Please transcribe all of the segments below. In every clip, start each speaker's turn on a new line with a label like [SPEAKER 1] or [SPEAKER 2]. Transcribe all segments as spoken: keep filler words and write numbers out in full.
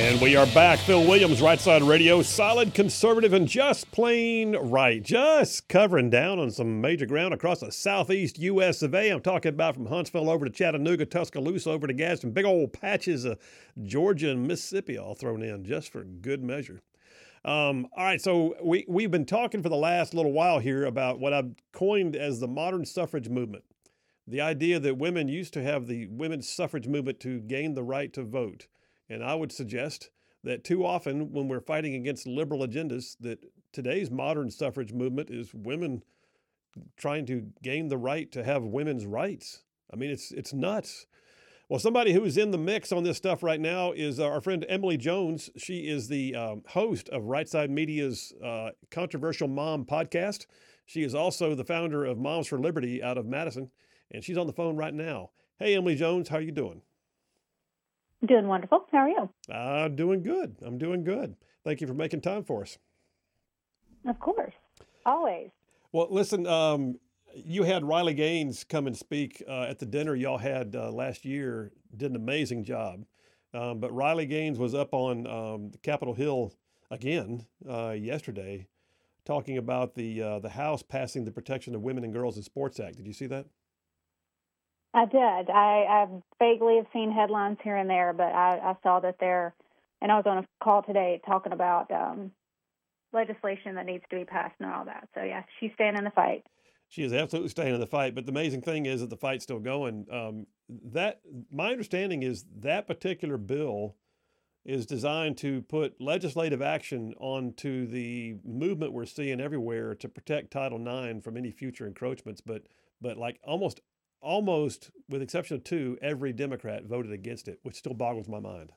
[SPEAKER 1] And we are back. Phil Williams, Right Side Radio, solid conservative and just plain right. Just covering down on some major ground across the southeast U S of A. I'm talking about from Huntsville over to Chattanooga, Tuscaloosa, over to Gadsden, big old patches of Georgia and Mississippi all thrown in just for good measure. Um, all right, so we, we've been talking for the last little while here about what I've coined as the modern suffrage movement. The idea that women used to have the women's suffrage movement to gain the right to vote. And I would suggest that too often when we're fighting against liberal agendas, that today's modern suffrage movement is women trying to gain the right to have women's rights. I mean, it's it's nuts. Well, somebody who's in the mix on this stuff right now is our friend Emily Jones. She is the um, host of Right Side Media's uh, Controversial Mom podcast. She is also the founder of Moms for Liberty out of Madison, and she's on the phone right now. Hey, Emily Jones, how are you doing?
[SPEAKER 2] Doing wonderful. How are you?
[SPEAKER 1] I'm doing good. I'm doing good. Thank you for making time for us.
[SPEAKER 2] Of course. Always.
[SPEAKER 1] Well, listen, um, you had Riley Gaines come and speak uh, at the dinner y'all had uh, last year, did an amazing job. Um, but Riley Gaines was up on um, Capitol Hill again uh, yesterday talking about the uh, the House passing the Protection of Women and Girls in Sports Act. Did you see that?
[SPEAKER 2] I did. I, I vaguely have seen headlines here and there, but I, I saw that there, and I was on a call today talking about um, legislation that needs to be passed and all that. So, yeah, she's staying in the fight.
[SPEAKER 1] She is absolutely staying in the fight. But the amazing thing is that the fight's still going. Um, that my understanding is that particular bill is designed to put legislative action onto the movement we're seeing everywhere to protect Title nine from any future encroachments. But but like almost Almost, with exception of two, every Democrat voted against it, which still boggles my mind.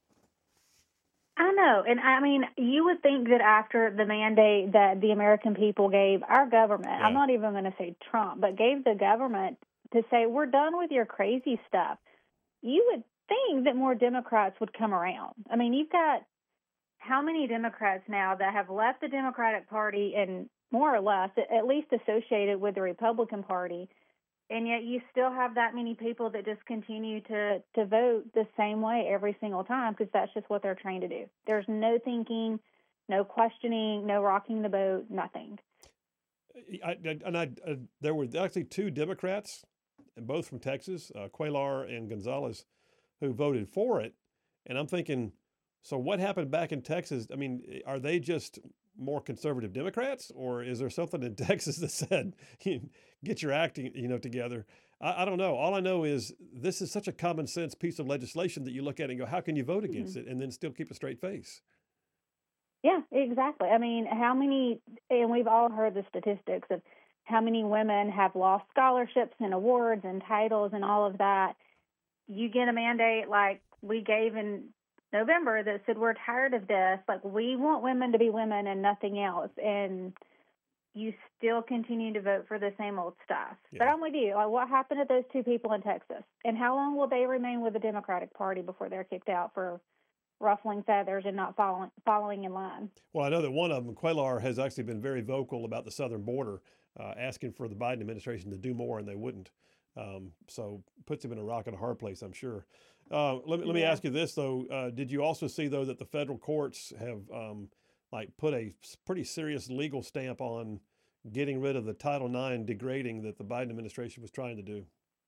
[SPEAKER 2] I know. And, I mean, you would think that after the mandate that the American people gave our government, yeah. I'm not even going to say Trump, but gave the government to say, we're done with your crazy stuff, you would think that more Democrats would come around. I mean, you've got how many Democrats now that have left the Democratic Party and more or less, at least associated with the Republican Party, and yet you still have that many people that just continue to, to vote the same way every single time because that's just what they're trained to do. There's no thinking, no questioning, no rocking the boat, nothing.
[SPEAKER 1] I, I, and I, uh, there were actually two Democrats, both from Texas, uh, Cuellar and Gonzalez, who voted for it. And I'm thinking, so what happened back in Texas? I mean, are they just more conservative Democrats, or is there something in Texas that said, get your acting, you know, together? I, I don't know. All I know is this is such a common sense piece of legislation that you look at and go, how can you vote against mm-hmm. it and then still keep a straight face?
[SPEAKER 2] Yeah, exactly. I mean, how many, and we've all heard the statistics of how many women have lost scholarships and awards and titles and all of that. You get a mandate like we gave in November that said we're tired of this, like we want women to be women and nothing else, and you still continue to vote for the same old stuff. Yeah. But I'm with you. Like, what happened to those two people in Texas, and how long will they remain with the Democratic Party before they're kicked out for ruffling feathers and not following following in line?
[SPEAKER 1] Well, I know that one of them, Cuellar, has actually been very vocal about the southern border, uh, asking for the Biden administration to do more, and they wouldn't. Um, so puts him in a rock and a hard place, I'm sure. Uh, let me let me yeah. ask you this though: uh, did you also see though that the federal courts have um, like put a pretty serious legal stamp on getting rid of the Title nine degrading that the Biden administration was trying to do?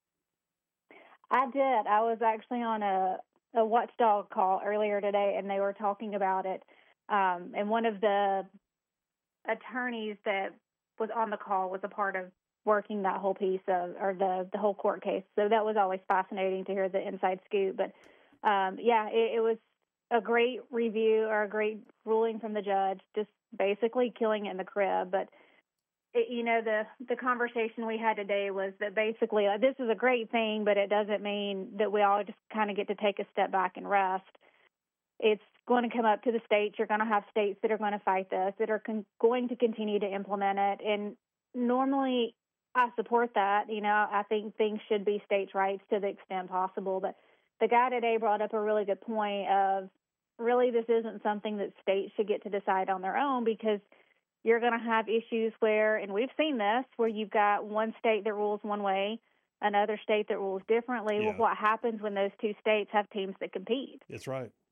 [SPEAKER 2] I did. I was actually on a, a watchdog call earlier today, and they were talking about it. Um, and one of the attorneys that was on the call was a part of working that whole piece of, or the, the whole court case. So that was always fascinating to hear the inside scoop. But um, yeah, it, it was a great review or a great ruling from the judge, just basically killing it in the crib. But, it, you know, the, the conversation we had today was that basically uh, this is a great thing, but it doesn't mean that we all just kind of get to take a step back and rest. It's going to come up to the states. You're going to have states that are going to fight this, that are con- going to continue to implement it. And normally, I support that. You know, I think things should be states' rights to the extent possible. But the guy today brought up a really good point of really this isn't something that states should get to decide on their own, because you're going to have issues where, and we've seen this, where you've got one state that rules one way, another state that rules differently.
[SPEAKER 1] Yeah.
[SPEAKER 2] Well, what happens when those two states have teams that compete?
[SPEAKER 1] That's right.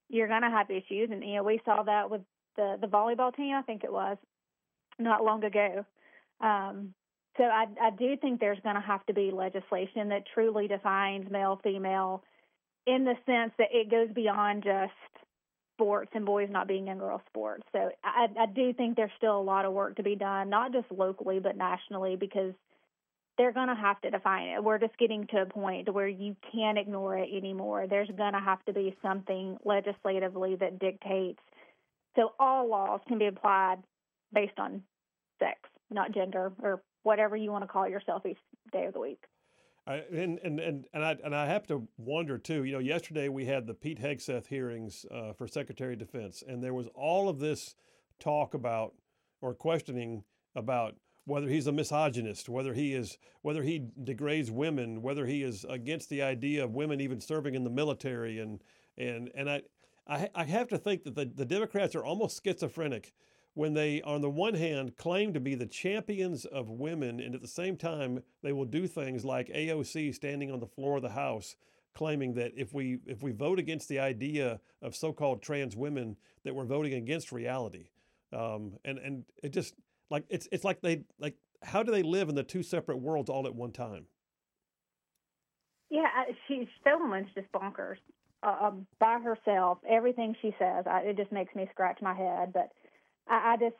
[SPEAKER 2] you're going to have issues. And, you know, we saw that with the, the volleyball team, I think it was, not long ago. Um, so I, I do think there's going to have to be legislation that truly defines male, female, in the sense that it goes beyond just sports and boys not being in girls sports. So I, I do think there's still a lot of work to be done, not just locally, but nationally, because they're going to have to define it. We're just getting to a point where you can't ignore it anymore. There's going to have to be something legislatively that dictates. So all laws can be applied based on sex, not gender, or whatever you want to call yourself each day of the week.
[SPEAKER 1] I, and and and and I and I have to wonder too. You know, yesterday we had the Pete Hegseth hearings uh, for Secretary of Defense, and there was all of this talk about or questioning about whether he's a misogynist, whether he is whether he degrades women, whether he is against the idea of women even serving in the military, and and and I I, I have to think that the, the Democrats are almost schizophrenic when they, on the one hand, claim to be the champions of women, and at the same time, they will do things like A O C standing on the floor of the House, claiming that if we if we vote against the idea of so-called trans women, that we're voting against reality. Um, and and it just like it's it's like they like how do they live in the two separate worlds all at one time?
[SPEAKER 2] Yeah, I, she Spillman's just bonkers uh, by herself. Everything she says, I, it just makes me scratch my head. But I, I just,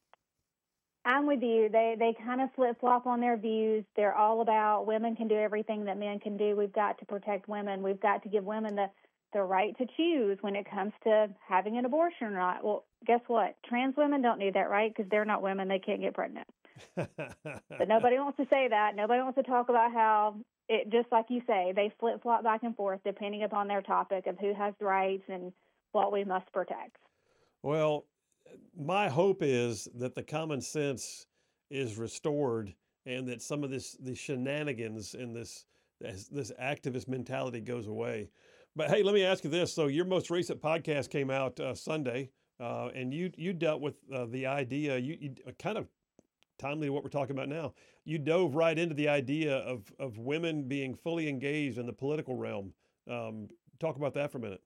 [SPEAKER 2] I'm with you. They they kind of flip flop on their views. They're all about women can do everything that men can do. We've got to protect women. We've got to give women the the right to choose when it comes to having an abortion or not. Well, guess what? Trans women don't need that right because they're not women. They can't get pregnant. But nobody wants to say that. Nobody wants to talk about how it, just like you say, they flip flop back and forth depending upon their topic of who has the rights and what we must protect.
[SPEAKER 1] Well, my hope is that the common sense is restored and that some of this, these shenanigans and this, this, this activist mentality goes away. But hey, let me ask you this. So your most recent podcast came out uh, Sunday, uh, and you you dealt with uh, the idea, you, you uh, kind of timely to what we're talking about now. You dove right into the idea of, of women being fully engaged in the political realm. Um, talk about that for a minute.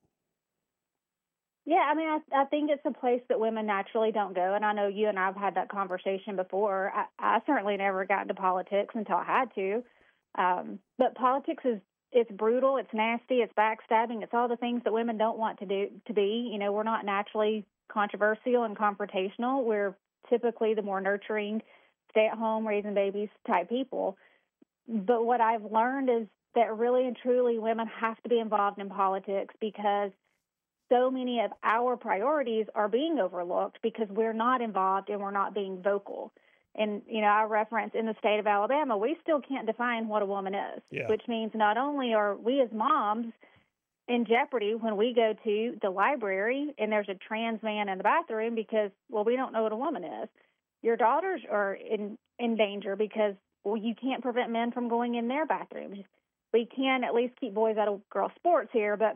[SPEAKER 2] Yeah, I mean, I, I think it's a place that women naturally don't go. And I know you and I have had that conversation before. I, I certainly never got into politics until I had to. Um, but politics is it's brutal, it's nasty, it's backstabbing, it's all the things that women don't want to do to be. You know, we're not naturally controversial and confrontational. We're typically the more nurturing, stay at home, raising babies type people. But what I've learned is that really and truly women have to be involved in politics because so many of our priorities are being overlooked because we're not involved and we're not being vocal. And, you know, I reference in the state of Alabama, we still can't define what a woman is,
[SPEAKER 1] yeah.
[SPEAKER 2] which means not only are we as moms in jeopardy when we go to the library and there's a trans man in the bathroom because, well, we don't know what a woman is. Your daughters are in, in danger because, well, you can't prevent men from going in their bathrooms. We can at least keep boys out of girl sports here, but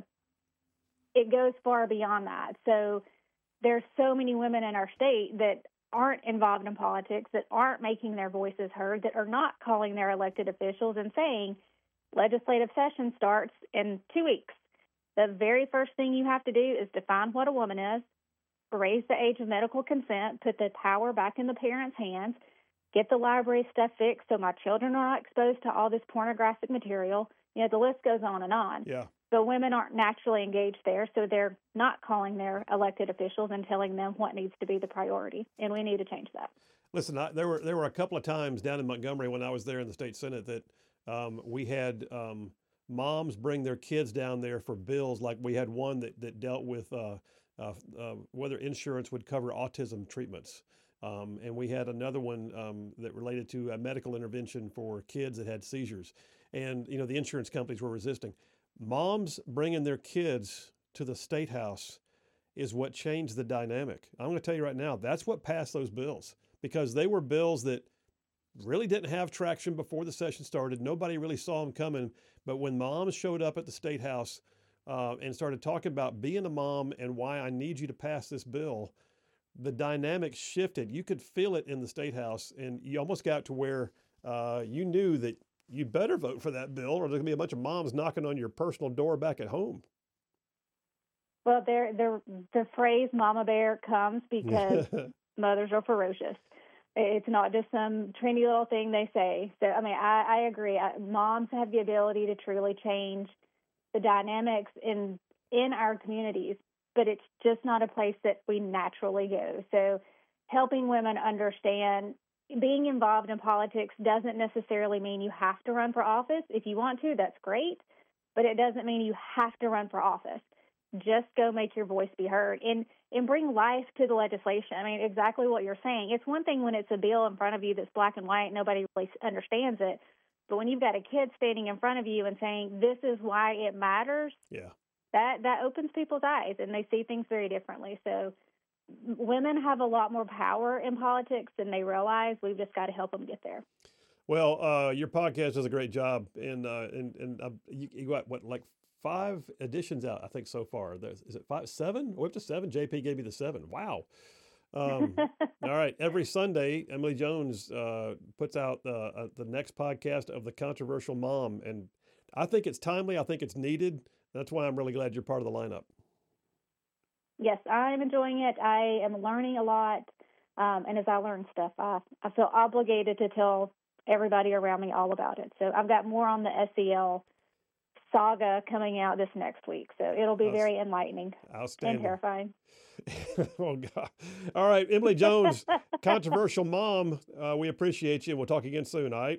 [SPEAKER 2] it goes far beyond that. So there's so many women in our state that aren't involved in politics, that aren't making their voices heard, that are not calling their elected officials and saying, legislative session starts in two weeks. The very first thing you have to do is define what a woman is, raise the age of medical consent, put the power back in the parents' hands, get the library stuff fixed so my children are not exposed to all this pornographic material. You know, the list goes on and on.
[SPEAKER 1] Yeah.
[SPEAKER 2] But women aren't naturally engaged there, so they're not calling their elected officials and telling them what needs to be the priority, and we need to change that.
[SPEAKER 1] Listen, I, there were there were a couple of times down in Montgomery when I was there in the state senate that um, we had um, moms bring their kids down there for bills. Like we had one that that dealt with uh, uh, uh, whether insurance would cover autism treatments. Um, and we had another one um, that related to a medical intervention for kids that had seizures. And, you know, the insurance companies were resisting. Moms bringing their kids to the State House is what changed the dynamic. I'm going to tell you right now, that's what passed those bills because they were bills that really didn't have traction before the session started. Nobody really saw them coming. But when moms showed up at the State House uh, and started talking about being a mom and why I need you to pass this bill, the dynamic shifted. You could feel it in the State House, and you almost got to where uh, you knew that you better vote for that bill or there's going to be a bunch of moms knocking on your personal door back at home.
[SPEAKER 2] Well, there, the the phrase "mama bear" comes because mothers are ferocious. It's not just some trendy little thing they say. So, I mean, I, I agree. I, moms have the ability to truly change the dynamics in in our communities, but it's just not a place that we naturally go. So, helping women understand being involved in politics doesn't necessarily mean you have to run for office. If you want to, that's great, but it doesn't mean you have to run for office. Just go make your voice be heard and, and bring life to the legislation. I mean, exactly what you're saying. It's one thing when it's a bill in front of you that's black and white, nobody really understands it. But when you've got a kid standing in front of you and saying, this is why it matters,
[SPEAKER 1] yeah,
[SPEAKER 2] that, that opens people's eyes and they see things very differently. So women have a lot more power in politics than they realize. We've just got to help them get there.
[SPEAKER 1] Well, uh, your podcast does a great job, and uh, and and uh, you, you got what, like five editions out, I think, so far. There's, is it five, seven? We're up to seven. J P gave me the seven. Wow. Um, all right. Every Sunday, Emily Jones uh, puts out uh, uh, the next podcast of The Controversial Mom, and I think it's timely. I think it's needed. That's why I'm really glad you're part of the lineup.
[SPEAKER 2] Yes, I'm enjoying it. I am learning a lot, um, and as I learn stuff, I, I feel obligated to tell everybody around me all about it. So I've got more on the S E L saga coming out this next week. So it'll be very enlightening and terrifying.
[SPEAKER 1] Oh, God. All right. Emily Jones, Controversial Mom, uh, we appreciate you. We'll talk again soon, all right?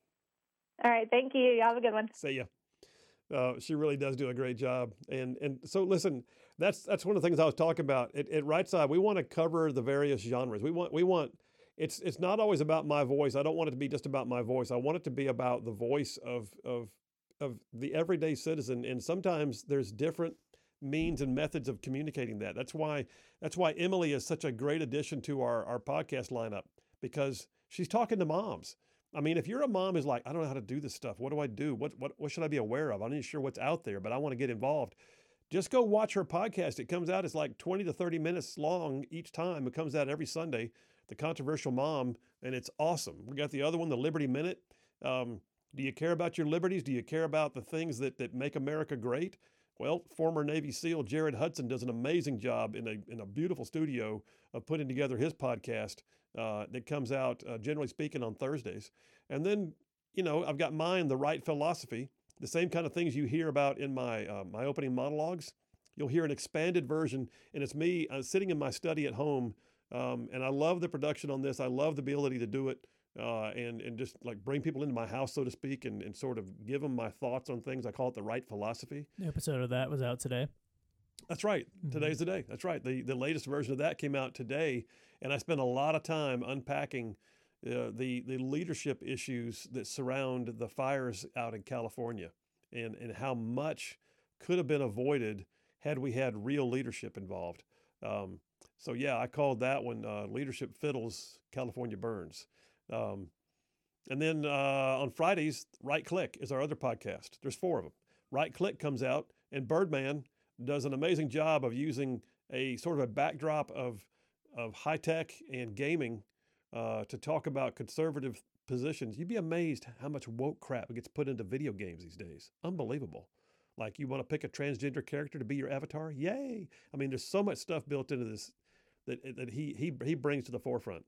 [SPEAKER 2] All right. Thank you. You have a good one.
[SPEAKER 1] See ya. Uh, she really does do a great job. And and so, listen, that's that's one of the things I was talking about. At, at Right Side, we want to cover the various genres. We want, we want, it's it's not always about my voice. I don't want it to be just about my voice. I want it to be about the voice of of of the everyday citizen. And sometimes there's different means and methods of communicating that. That's why that's why Emily is such a great addition to our, our podcast lineup, because she's talking to moms. I mean, if you're a mom who's like, I don't know how to do this stuff. What do I do? What what what should I be aware of? I'm not sure what's out there, but I want to get involved. Just go watch her podcast. It comes out, it's like twenty to thirty minutes long each time. It comes out every Sunday, The Controversial Mom, and it's awesome. We got the other one, The Liberty Minute. Um, do you care about your liberties? Do you care about the things that, that make America great? Well, former Navy SEAL Jared Hudson does an amazing job in a in a beautiful studio of putting together his podcast uh, that comes out, uh, generally speaking, on Thursdays. And then, you know, I've got mine, The Right Philosophy, the same kind of things you hear about in my uh, my opening monologues. You'll hear an expanded version, and it's me uh, sitting in my study at home, um, and I love the production on this. I love the ability to do it. Uh, and, and just like bring people into my house, so to speak, and, and sort of give them my thoughts on things. I call it The Right Philosophy.
[SPEAKER 3] The episode of that was out today.
[SPEAKER 1] That's right. Mm-hmm. Today's the day. That's right. The the latest version of that came out today, and I spent a lot of time unpacking uh, the the leadership issues that surround the fires out in California, and, and how much could have been avoided had we had real leadership involved. Um, so yeah, I called that one uh, Leadership Fiddles, California Burns. Um, and then uh, on Fridays, Right Click is our other podcast. There's four of them. Right Click comes out, and Birdman does an amazing job of using a sort of a backdrop of of high tech and gaming uh, to talk about conservative positions. You'd be amazed how much woke crap gets put into video games these days. Unbelievable. Like, you want to pick a transgender character to be your avatar? Yay! I mean, there's so much stuff built into this that that he he he brings to the forefront.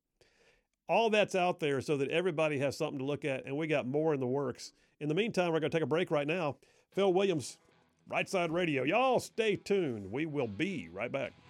[SPEAKER 1] All that's out there so that everybody has something to look at, and we got more in the works. In the meantime, we're going to take a break right now. Phil Williams, Right Side Radio. Y'all stay tuned. We will be right back.